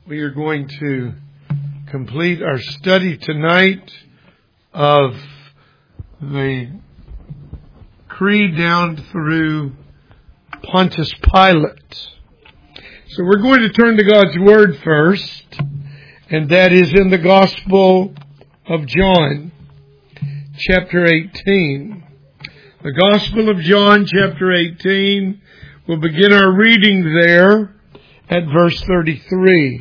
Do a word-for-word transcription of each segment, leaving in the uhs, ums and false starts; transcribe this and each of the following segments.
We are going to complete our study tonight of the creed down through Pontius Pilate. So we're going to turn to God's Word first, and that is in the Gospel of John, chapter eighteen. The Gospel of John, chapter eighteen, we'll begin our reading there at verse thirty-three.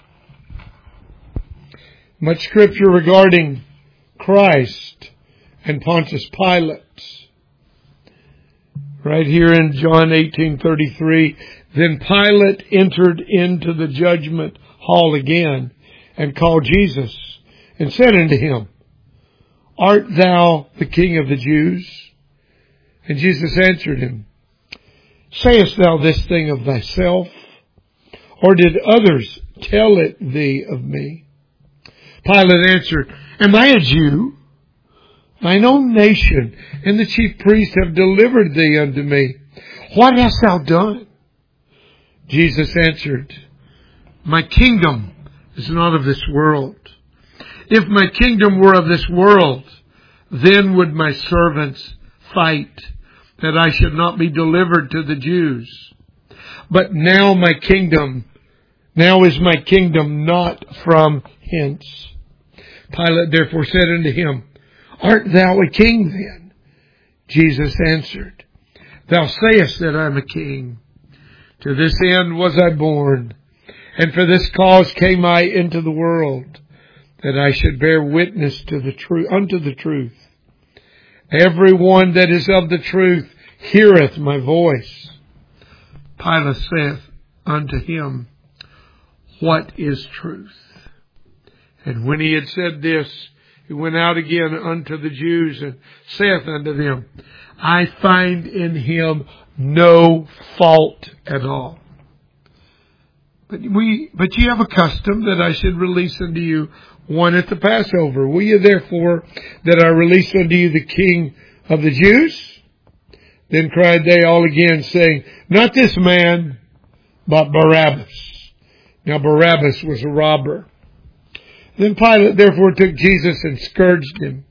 Much scripture regarding Christ and Pontius Pilate. Right here in John eighteen thirty-three, then Pilate entered into the judgment hall again and called Jesus and said unto him, Art thou the King of the Jews? And Jesus answered him, Sayest thou this thing of thyself, or did others tell it thee of me? Pilate answered, Am I a Jew? Thine own nation and the chief priests have delivered thee unto me. What hast thou done? Jesus answered, My kingdom is not of this world. If my kingdom were of this world, then would my servants fight, that I should not be delivered to the Jews. But now my kingdom, now is my kingdom not from hence. Pilate therefore said unto him, Art thou a king then? Jesus answered, Thou sayest that I am a king. To this end was I born, and for this cause came I into the world, that I should bear witness to the truth, unto the truth. Every one that is of the truth heareth my voice. Pilate saith unto him, What is truth? And when he had said this, he went out again unto the Jews and saith unto them, I find in him no fault at all. But we, but ye have a custom that I should release unto you one at the Passover. Will ye therefore that I release unto you the King of the Jews? Then cried they all again, saying, Not this man, but Barabbas. Now Barabbas was a robber. Then Pilate therefore took Jesus and scourged him.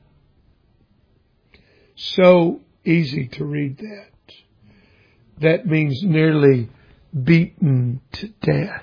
So easy to read that. That means nearly beaten to death.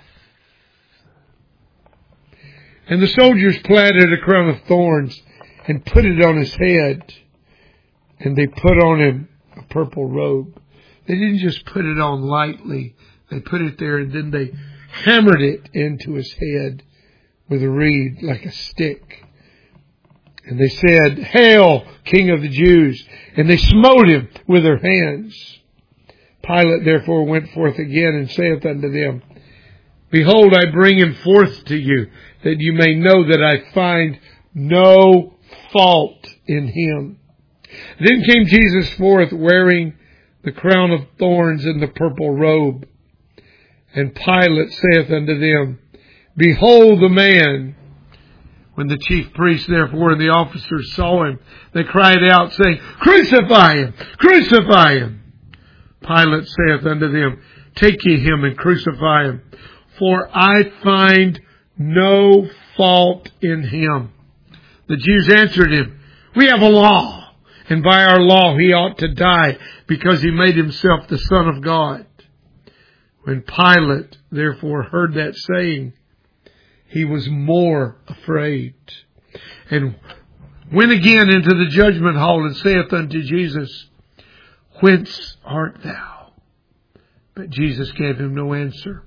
And the soldiers platted a crown of thorns and put it on his head. And they put on him a purple robe. They didn't just put it on lightly. They put it there and then they hammered it into his head with a reed like a stick. And they said, Hail, King of the Jews! And they smote him with their hands. Pilate therefore went forth again and saith unto them, Behold, I bring him forth to you, that you may know that I find no fault in him. Then came Jesus forth wearing the crown of thorns and the purple robe. And Pilate saith unto them, Behold the man. When the chief priests therefore and the officers saw him, they cried out, saying, Crucify him! Crucify him! Pilate saith unto them, Take ye him and crucify him, for I find no fault in him. The Jews answered him, We have a law, and by our law he ought to die, because he made himself the Son of God. When Pilate therefore heard that saying, he was more afraid, and went again into the judgment hall and saith unto Jesus, Whence art thou? But Jesus gave him no answer.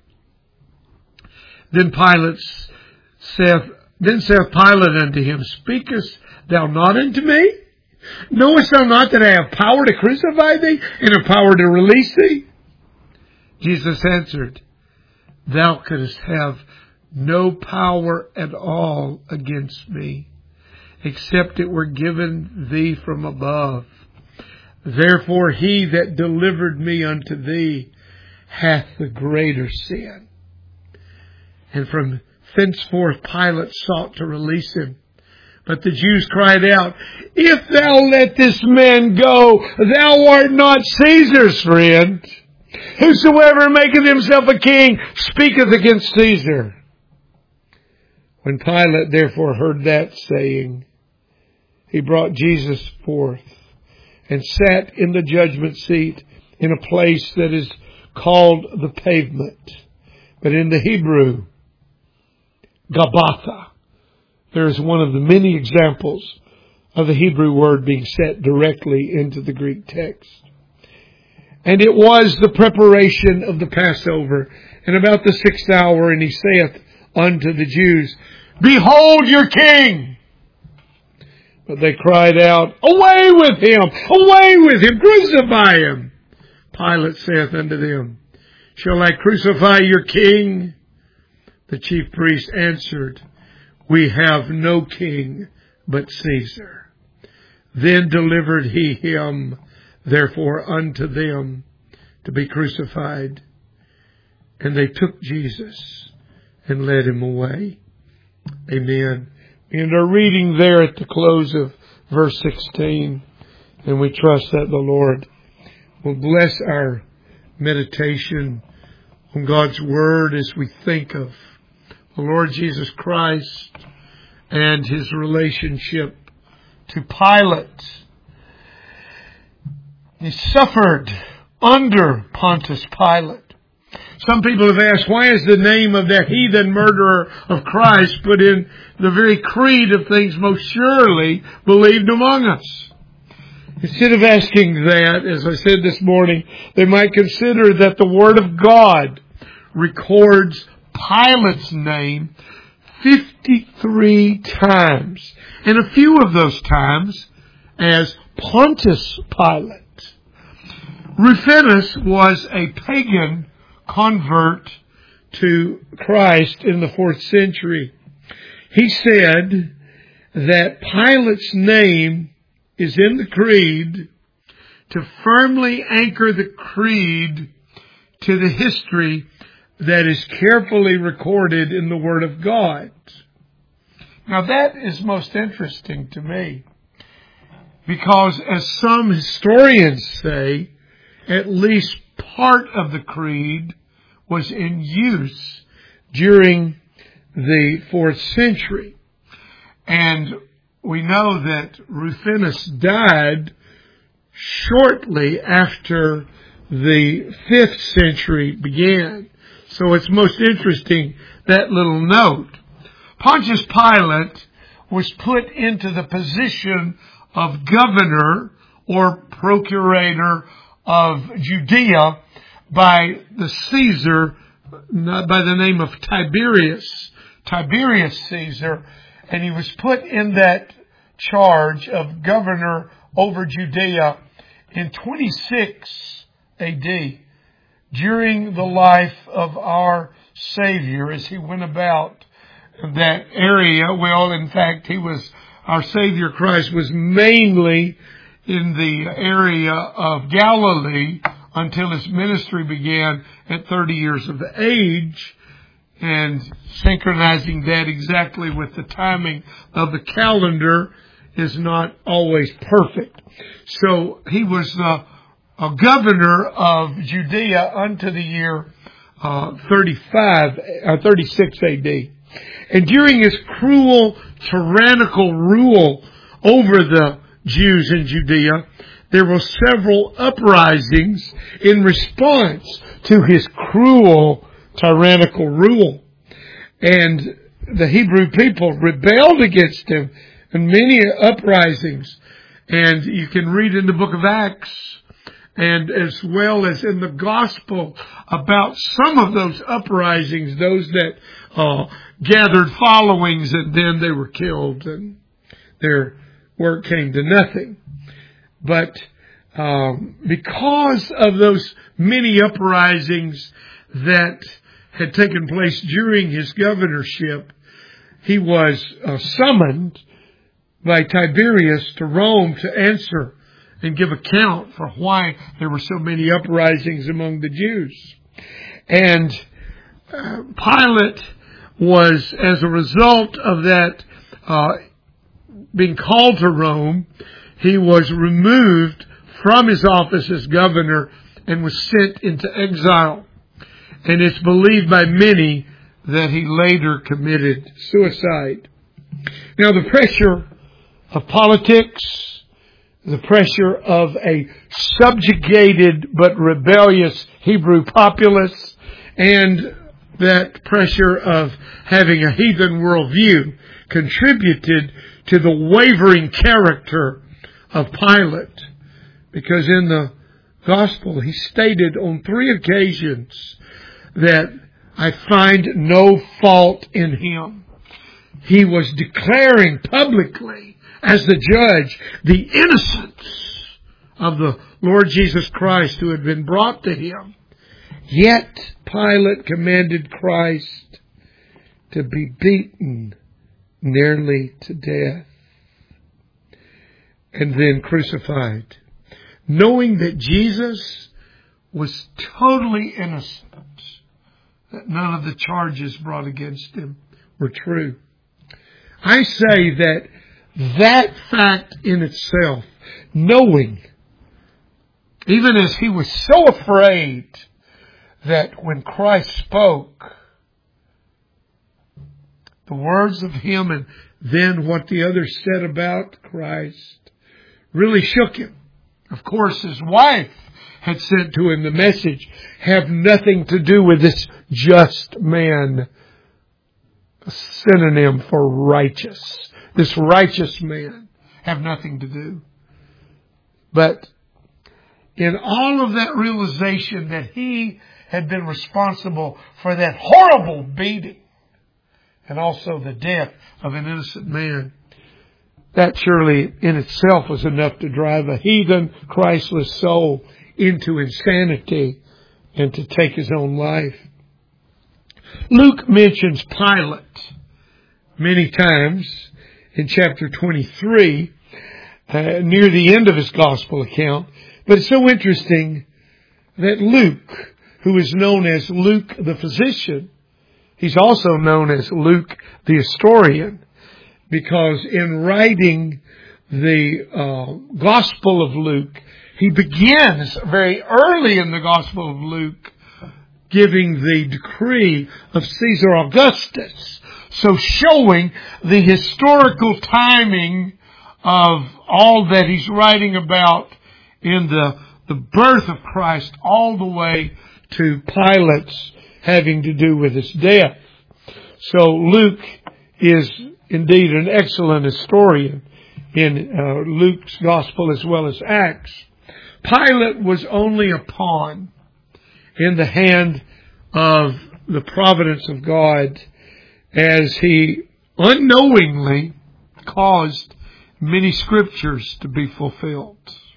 Then Pilate saith, then saith Pilate unto him, Speakest thou not unto me? Knowest thou not that I have power to crucify thee, and have power to release thee? Jesus answered, Thou couldst have no power at all against me, except it were given thee from above. Therefore he that delivered me unto thee hath the greater sin. And from thenceforth Pilate sought to release him. But the Jews cried out, If thou let this man go, thou art not Caesar's friend. Whosoever maketh himself a king speaketh against Caesar. When Pilate therefore heard that saying, he brought Jesus forth and sat in the judgment seat in a place that is called the Pavement, but in the Hebrew, Gabbatha. There is one of the many examples of the Hebrew word being set directly into the Greek text. And it was the preparation of the Passover, and about the sixth hour, and he saith unto the Jews, Behold your king! But they cried out, Away with him! Away with him! Crucify him! Pilate saith unto them, Shall I crucify your king? The chief priests answered, We have no king but Caesar. Then delivered he him, therefore, unto them to be crucified. And they took Jesus and led him away. Amen. And our reading there at the close of verse sixteen. And we trust that the Lord will bless our meditation on God's Word as we think of the Lord Jesus Christ and His relationship to Pilate. He suffered under Pontius Pilate. Some people have asked, why is the name of that heathen murderer of Christ put in the very creed of things most surely believed among us? Instead of asking that, as I said this morning, they might consider that the Word of God records Pilate's name fifty-three times. And a few of those times as Pontius Pilate. Rufinus was a pagan convert to Christ in the fourth century. He said that Pilate's name is in the creed to firmly anchor the creed to the history that is carefully recorded in the Word of God. Now that is most interesting to me, because as some historians say, at least part of the creed was in use during the fourth century. And we know that Rufinus died shortly after the fifth century began. So it's most interesting, that little note. Pontius Pilate was put into the position of governor or procurator of Judea by the Caesar, by the name of Tiberius, Tiberius Caesar, and he was put in that charge of governor over Judea in twenty-six A D, during the life of our Savior as he went about that area. Well, in fact, he was, our Savior Christ was mainly in the area of Galilee until his ministry began at thirty years of age, and synchronizing that exactly with the timing of the calendar is not always perfect. So he was uh, a governor of Judea unto the year uh, thirty-five, uh, thirty-six A D. And during his cruel, tyrannical rule over the Jews in Judea, there were several uprisings in response to his cruel, tyrannical rule. And the Hebrew people rebelled against him in many uprisings. And you can read in the book of Acts, and as well as in the gospel, about some of those uprisings, those that uh, gathered followings, and then they were killed and their work came to nothing. But um, because of those many uprisings that had taken place during his governorship, he was uh, summoned by Tiberius to Rome to answer and give account for why there were so many uprisings among the Jews. And uh, Pilate was, as a result of that uh, being called to Rome, he was removed from his office as governor and was sent into exile. And it's believed by many that he later committed suicide. Now, the pressure of politics, the pressure of a subjugated but rebellious Hebrew populace, and that pressure of having a heathen worldview contributed to the wavering character of Pilate. Because in the Gospel, he stated on three occasions that I find no fault in him. He was declaring publicly as the judge the innocence of the Lord Jesus Christ who had been brought to him. Yet Pilate commanded Christ to be beaten nearly to death and then crucified, knowing that Jesus was totally innocent, that none of the charges brought against him were true. I say that that fact in itself, knowing, even as he was so afraid that when Christ spoke, the words of him and then what the others said about Christ really shook him. Of course, his wife had sent to him the message, have nothing to do with this just man, a synonym for righteous. This righteous man, have nothing to do. But in all of that realization that he had been responsible for that horrible beating and also the death of an innocent man, that surely in itself was enough to drive a heathen, Christless soul into insanity and to take his own life. Luke mentions Pilate many times in chapter twenty-three, uh, near the end of his gospel account. But it's so interesting that Luke, who is known as Luke the physician, he's also known as Luke the historian, because in writing the uh, Gospel of Luke, he begins very early in the Gospel of Luke giving the decree of Caesar Augustus. So showing the historical timing of all that he's writing about in the, the birth of Christ all the way to Pilate's having to do with his death. So Luke is indeed an excellent historian in uh, Luke's Gospel as well as Acts. Pilate was only a pawn in the hand of the providence of God as he unknowingly caused many scriptures to be fulfilled.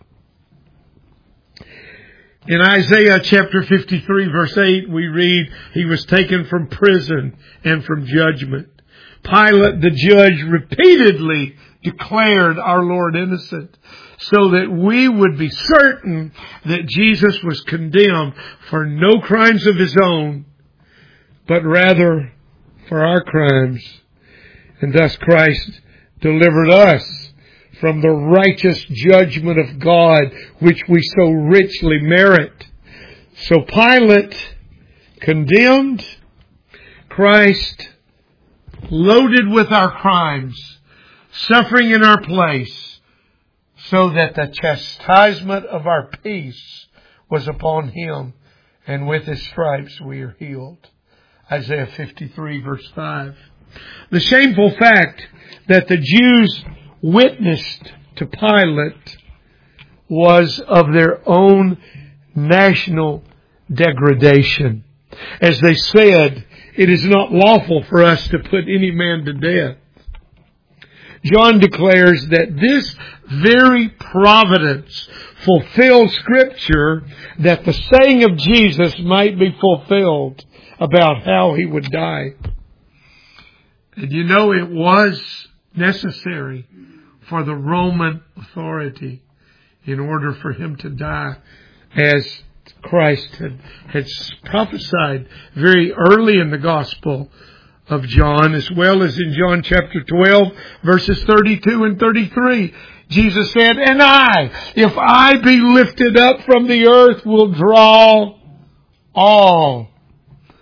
In Isaiah chapter fifty-three verse eight we read, he was taken from prison and from judgment. Pilate the judge repeatedly declared our Lord innocent so that we would be certain that Jesus was condemned for no crimes of his own, but rather for our crimes. And thus Christ delivered us from the righteous judgment of God, which we so richly merit. So Pilate condemned, Christ loaded with our crimes, suffering in our place, so that the chastisement of our peace was upon him, and with his stripes we are healed. Isaiah fifty-three verse five. The shameful fact that the Jews witnessed to Pilate was of their own national degradation. As they said, it is not lawful for us to put any man to death. John declares that this very providence fulfilled Scripture that the saying of Jesus might be fulfilled about how he would die. And you know, it was necessary for the Roman authority in order for him to die, as Christ had, had prophesied very early in the Gospel of John, as well as in John chapter twelve, verses thirty-two and thirty-three. Jesus said, and I, if I be lifted up from the earth, will draw all.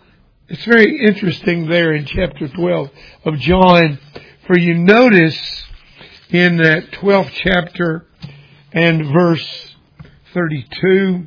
It's very interesting there in chapter twelve of John, for you notice in that twelfth chapter and verse thirty-two,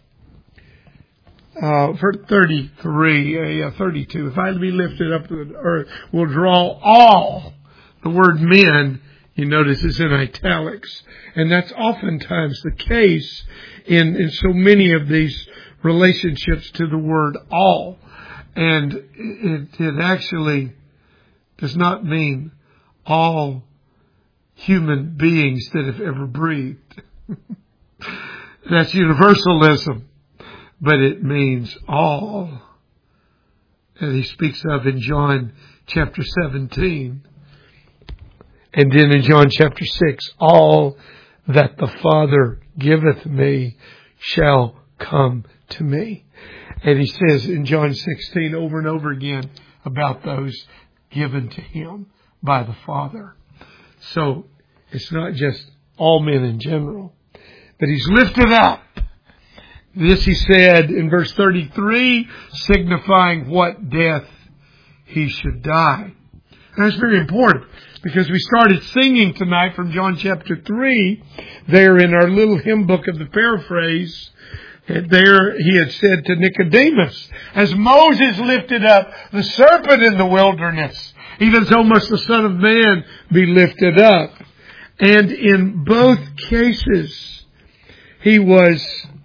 uh, thirty-three, uh, thirty-two, if I be lifted up to the earth, will draw all. The word men, you notice, is in italics. And that's oftentimes the case in, in so many of these relationships to the word all. And it, it actually does not mean all human beings that have ever breathed. That's universalism. But it means all that he speaks of in John chapter seventeen. And then in John chapter six, all that the Father giveth me shall come to me. And he says in John sixteen over and over again about those given to him by the Father. So it's not just all men in general, but he's lifted up. This he said in verse thirty-three, signifying what death he should die. And that's very important, because we started singing tonight from John chapter three, there in our little hymn book of the paraphrase. And there he had said to Nicodemus, as Moses lifted up the serpent in the wilderness, even so must the Son of Man be lifted up. And in both cases, he was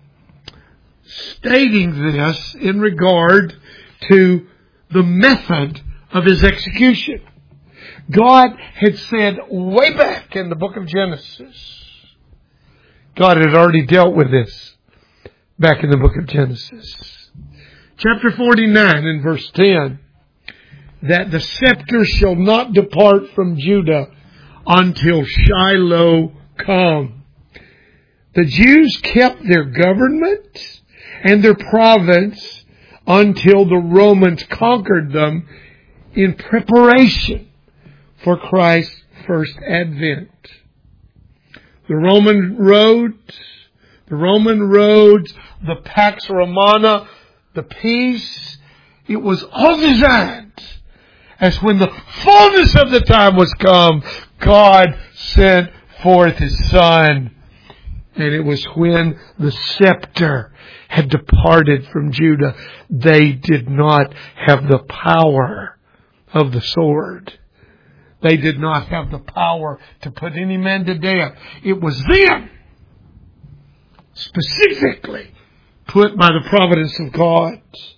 stating this in regard to the method of his execution. God had said way back in the book of Genesis, God had already dealt with this back in the book of Genesis. Chapter forty-nine and verse ten, that the scepter shall not depart from Judah until Shiloh come. The Jews kept their government and their province until the Romans conquered them in preparation for Christ's first advent. The Roman roads, the Roman roads, the Pax Romana, the peace, it was all designed as when the fullness of the time was come, God sent forth His Son. And it was when the scepter had departed from Judah, they did not have the power of the sword. They did not have the power to put any man to death. It was them, specifically put by the providence of God.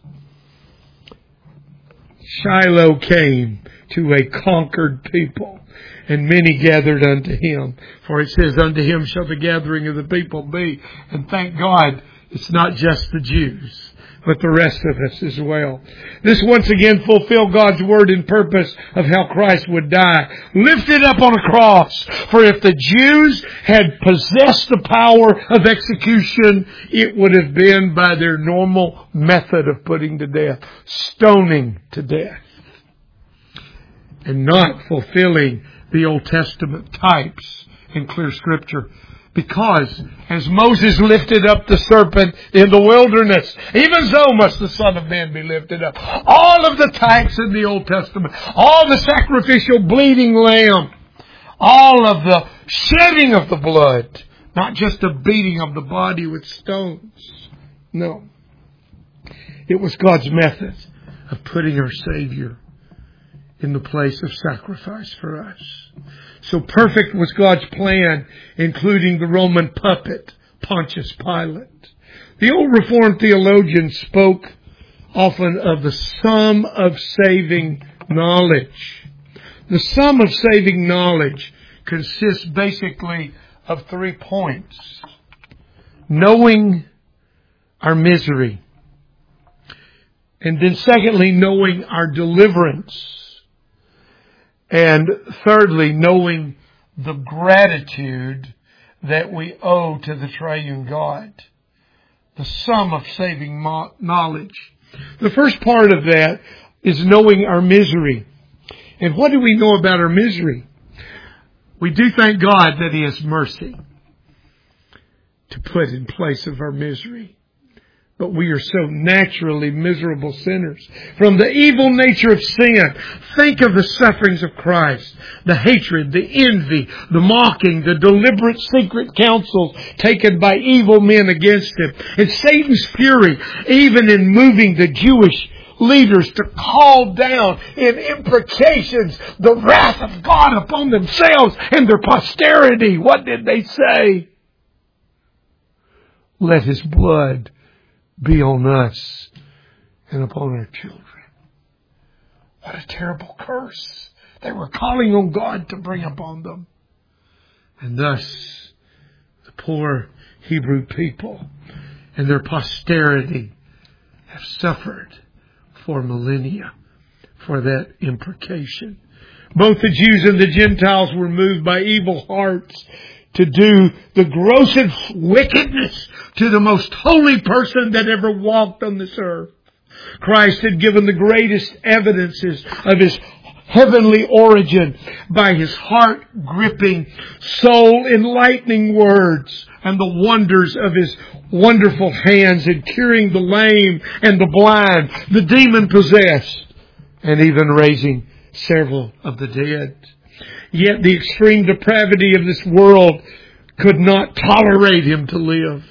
Shiloh came to a conquered people, and many gathered unto him. For it says, unto him shall the gathering of the people be. And thank God, it's not just the Jews, but the rest of us as well. This once again fulfilled God's word and purpose of how Christ would die, lifted up on a cross. For if the Jews had possessed the power of execution, it would have been by their normal method of putting to death, stoning to death, and not fulfilling the Old Testament types in clear Scripture. Because as Moses lifted up the serpent in the wilderness, even so must the Son of Man be lifted up. All of the types in the Old Testament, all the sacrificial bleeding lamb, all of the shedding of the blood, not just the beating of the body with stones. No. It was God's method of putting our Savior in the place of sacrifice for us. So perfect was God's plan, including the Roman puppet, Pontius Pilate. The old Reformed theologians spoke often of the sum of saving knowledge. The sum of saving knowledge consists basically of three points. Knowing our misery. And then secondly, knowing our deliverance. And thirdly, knowing the gratitude that we owe to the triune God. The sum of saving knowledge. The first part of that is knowing our misery. And what do we know about our misery? We do thank God that He has mercy to put in place of our misery. but we are so naturally miserable sinners. From the evil nature of sin, think of the sufferings of Christ, the hatred, the envy, the mocking, the deliberate secret counsels taken by evil men against Him, and Satan's fury, even in moving the Jewish leaders to call down in imprecations the wrath of God upon themselves and their posterity. What did they say? Let His blood be on us and upon our children. What a terrible curse they were calling on God to bring upon them. And thus, the poor Hebrew people and their posterity have suffered for millennia for that imprecation. Both the Jews and the Gentiles were moved by evil hearts to do the grossest wickedness to the most holy person that ever walked on this earth. Christ had given the greatest evidences of His heavenly origin by His heart-gripping, soul-enlightening words and the wonders of His wonderful hands in curing the lame and the blind, the demon-possessed, and even raising several of the dead. Yet the extreme depravity of this world could not tolerate Him to live.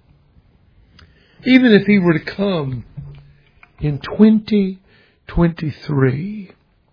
Even if He were to come in twenty twenty-three,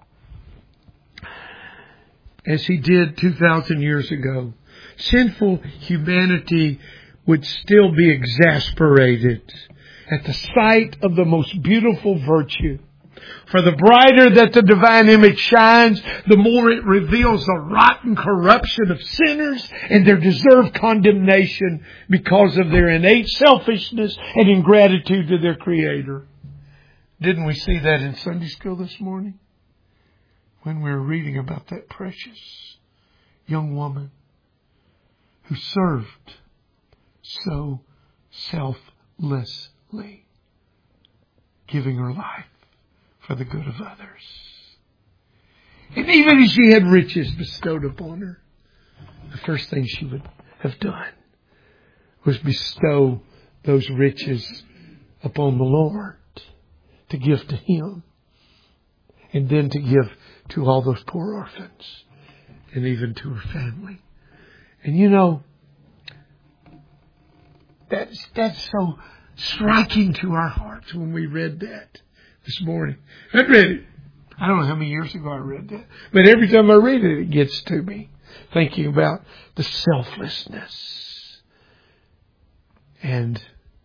as He did two thousand years ago, sinful humanity would still be exasperated at the sight of the most beautiful virtue. For the brighter that the divine image shines, the more it reveals the rotten corruption of sinners and their deserved condemnation because of their innate selfishness and ingratitude to their Creator. Didn't we see that in Sunday school this morning? When we were reading about that precious young woman who served so selflessly, giving her life for the good of others. And even if she had riches bestowed upon her, the first thing she would have done was bestow those riches upon the Lord, to give to Him, and then to give to all those poor orphans, and even to her family. And you know, that's, that's so striking to our hearts when we read that this morning. I read it. I don't know how many years ago I read that. But every time I read it, it gets to me. Thinking about the selflessness. And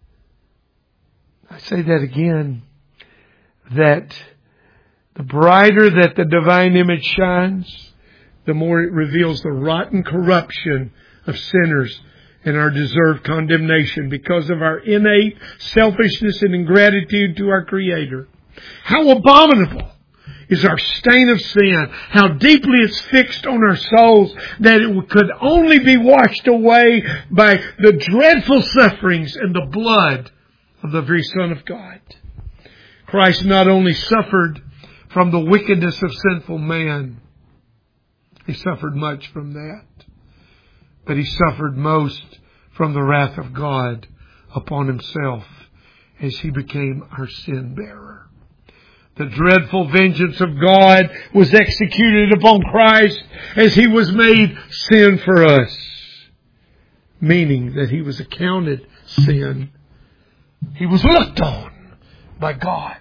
I say that again, that the brighter that the divine image shines, the more it reveals the rotten corruption of sinners and our deserved condemnation because of our innate selfishness and ingratitude to our Creator. How abominable is our stain of sin, how deeply it's fixed on our souls that it could only be washed away by the dreadful sufferings and the blood of the very Son of God. Christ not only suffered from the wickedness of sinful man, He suffered much from that, but He suffered most from the wrath of God upon Himself as He became our sin bearer. The dreadful vengeance of God was executed upon Christ as He was made sin for us, meaning that He was accounted sin. He was looked on by God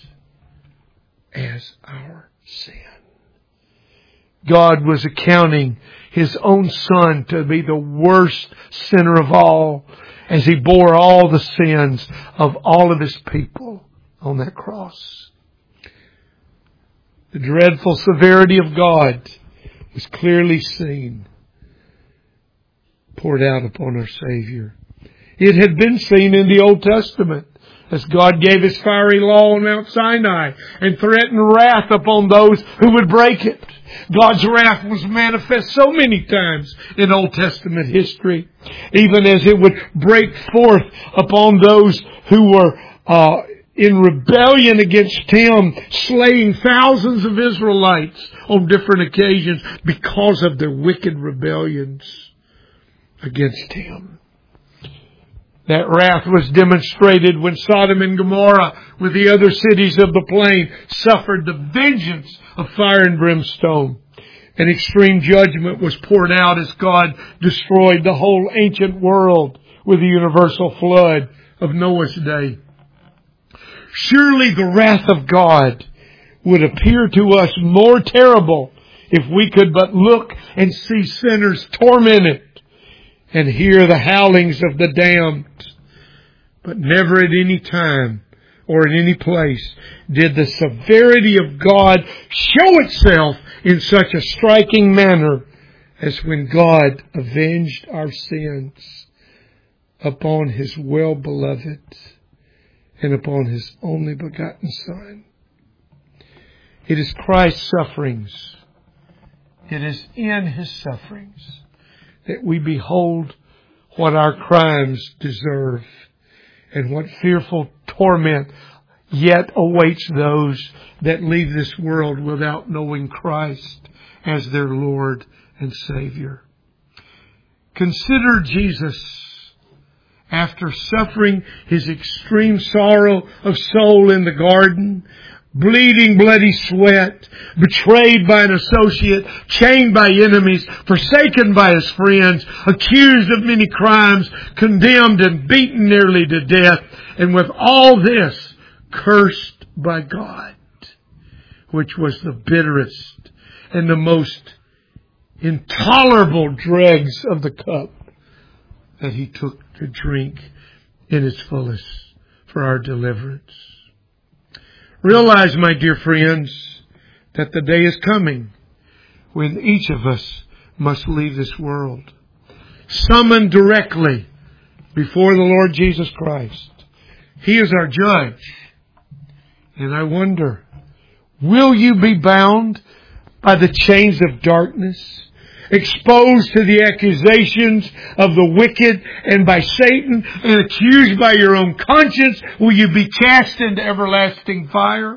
as our sin. God was accounting His own Son to be the worst sinner of all as He bore all the sins of all of His people on that cross. The dreadful severity of God was clearly seen, poured out upon our Savior. It had been seen in the Old Testament as God gave His fiery law on Mount Sinai and threatened wrath upon those who would break it. God's wrath was manifest so many times in Old Testament history, even as it would break forth upon those who were uh, in rebellion against Him, slaying thousands of Israelites on different occasions because of their wicked rebellions against Him. That wrath was demonstrated when Sodom and Gomorrah, with the other cities of the plain, suffered the vengeance of fire and brimstone. An extreme judgment was poured out as God destroyed the whole ancient world with the universal flood of Noah's day. Surely the wrath of God would appear to us more terrible if we could but look and see sinners tormented and hear the howlings of the damned. But never at any time or in any place did the severity of God show itself in such a striking manner as when God avenged our sins upon His well-beloved and upon His only begotten Son. It is Christ's sufferings. It is in His sufferings that we behold what our crimes deserve and what fearful torment yet awaits those that leave this world without knowing Christ as their Lord and Savior. Consider Jesus, after suffering His extreme sorrow of soul in the garden, bleeding bloody sweat, betrayed by an associate, chained by enemies, forsaken by His friends, accused of many crimes, condemned and beaten nearly to death, and with all this, cursed by God, which was the bitterest and the most intolerable dregs of the cup that He took to drink in its fullest for our deliverance. Realize, my dear friends, that the day is coming when each of us must leave this world, summoned directly before the Lord Jesus Christ. He is our judge. And I wonder, will you be bound by the chains of darkness, exposed to the accusations of the wicked and by Satan, and accused by your own conscience? Will you be cast into everlasting fire?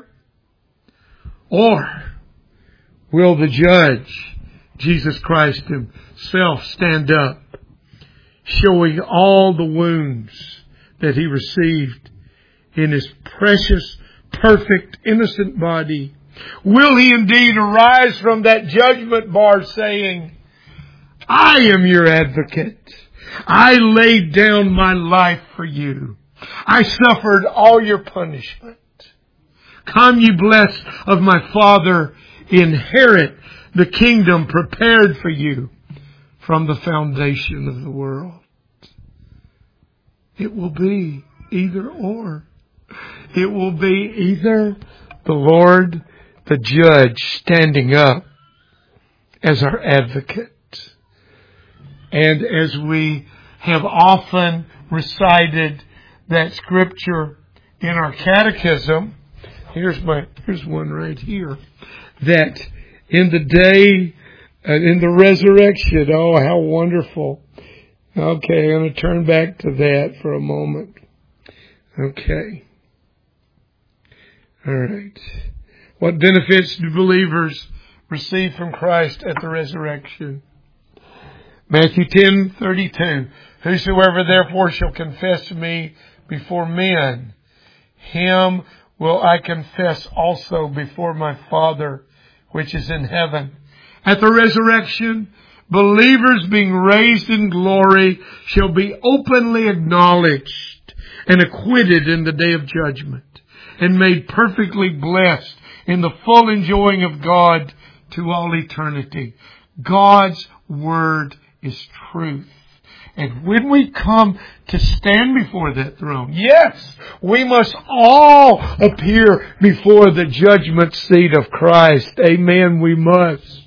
Or will the judge, Jesus Christ Himself, stand up, showing all the wounds that He received in His precious, perfect, innocent body? Will He indeed arise from that judgment bar saying, I am your advocate. I laid down my life for you. I suffered all your punishment. Come, ye blessed of my Father, inherit the kingdom prepared for you from the foundation of the world. It will be either or. It will be either the Lord, the judge, standing up as our advocate. And as we have often recited that scripture in our catechism, here's my, here's one right here, that in the day, uh, in the resurrection, oh, how wonderful. Okay, I'm going to turn back to that for a moment. Okay. All right. What benefits do believers receive from Christ at the resurrection? Matthew ten thirty-two. Whosoever therefore shall confess me before men, him will I confess also before my Father which is in heaven. At the resurrection, believers being raised in glory shall be openly acknowledged and acquitted in the day of judgment, and made perfectly blessed in the full enjoying of God to all eternity. God's Word is truth. And when we come to stand before that throne, yes, we must all appear before the judgment seat of Christ. Amen, we must.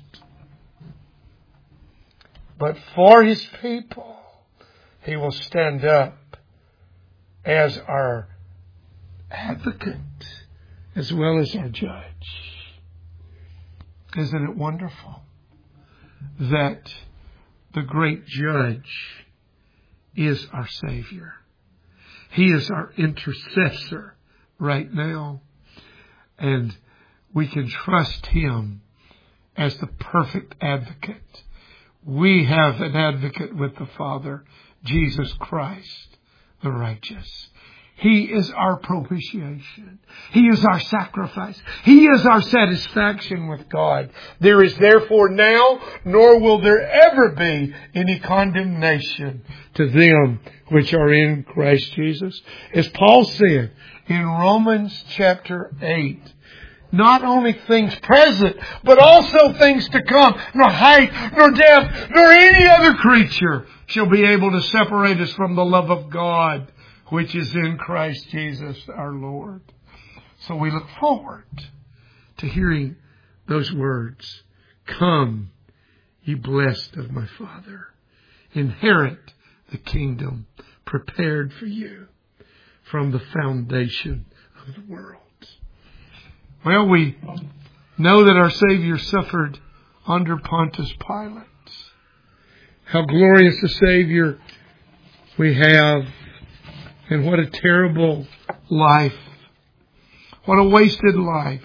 But for His people, He will stand up as our advocate as well as our judge. Isn't it wonderful that the great judge is our Savior? He is our intercessor right now. And we can trust Him as the perfect advocate. We have an advocate with the Father, Jesus Christ, the righteous. He is our propitiation. He is our sacrifice. He is our satisfaction with God. There is therefore now, nor will there ever be, any condemnation to them which are in Christ Jesus. As Paul said in Romans chapter eight, not only things present, but also things to come. Nor height, nor depth, nor any other creature shall be able to separate us from the love of God, which is in Christ Jesus our Lord. So we look forward to hearing those words. Come, ye blessed of my Father. Inherit the kingdom prepared for you from the foundation of the world. Well, we know that our Savior suffered under Pontius Pilate. How glorious a Savior we have. And what a terrible life. What a wasted life.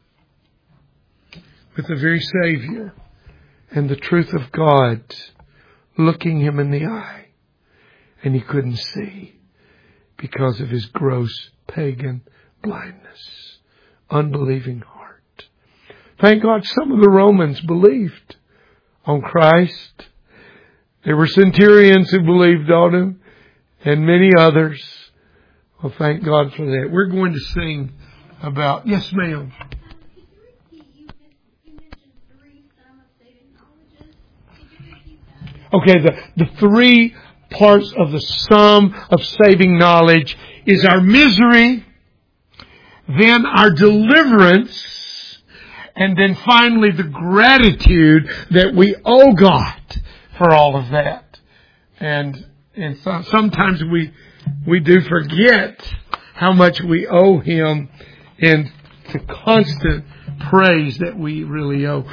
With the very Savior and the truth of God looking him in the eye. And he couldn't see because of his gross pagan blindness. Unbelieving heart. Thank God some of the Romans believed on Christ. There were centurions who believed on him, and many others. Well, thank God for that. We're going to sing about... Yes, ma'am. Okay, the, the three parts of the sum of saving knowledge is our misery, then our deliverance, and then finally the gratitude that we owe God for all of that. And and so, sometimes we we do forget how much we owe Him and the constant praise that we really owe.